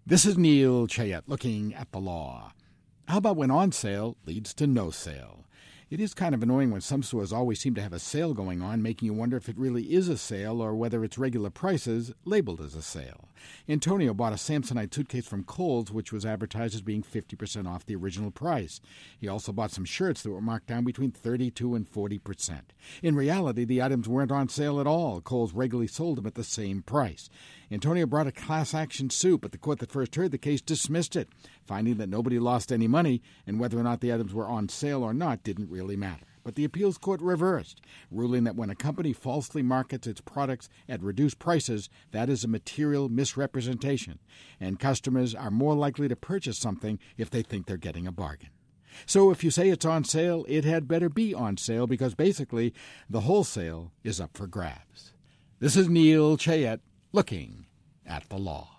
This is Neil Chayet looking at the law. How about when on sale leads to no sale? It is kind of annoying when some stores always seem to have a sale going on, making you wonder if it really is a sale or whether it's regular prices labeled as a sale. Antonio bought a Samsonite suitcase from Kohl's, which was advertised as being 50% off the original price. He also bought some shirts that were marked down between 32 and 40%. In reality, the items weren't on sale at all. Kohl's regularly sold them at the same price. Antonio brought a class action suit, but the court that first heard the case dismissed it, finding that nobody lost any money, and whether or not the items were on sale or not didn't really matter. But the appeals court reversed, ruling that when a company falsely markets its products at reduced prices, that is a material misrepresentation, and customers are more likely to purchase something if they think they're getting a bargain. So if you say it's on sale, it had better be on sale, because basically the wholesale is up for grabs. This is Neil Chayet looking at the law.